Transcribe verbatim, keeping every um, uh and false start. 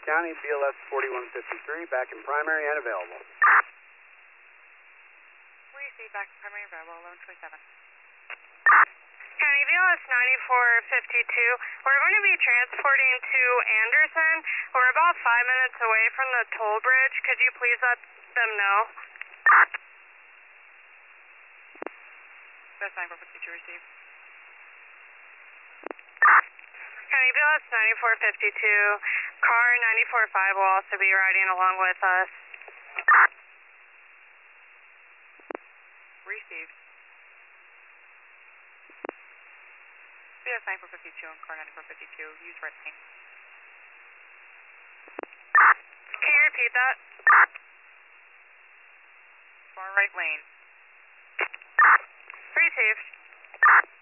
County, B L S forty-one fifty-three, back in primary and available. Receive back in primary and available, eleven twenty-seven. County, B L S ninety-four fifty-two. We're going to be transporting to Anderson. We're about five minutes away from the toll bridge. Could you please let them know? That's ninety-four fifty-two, receive. County, B L S ninety-four fifty-two. Car ninety-four five will also be riding along with us. Received. B L S ninety-four fifty-two and car ninety-four fifty-two, use right lane. Can you repeat that? Far right lane. Received.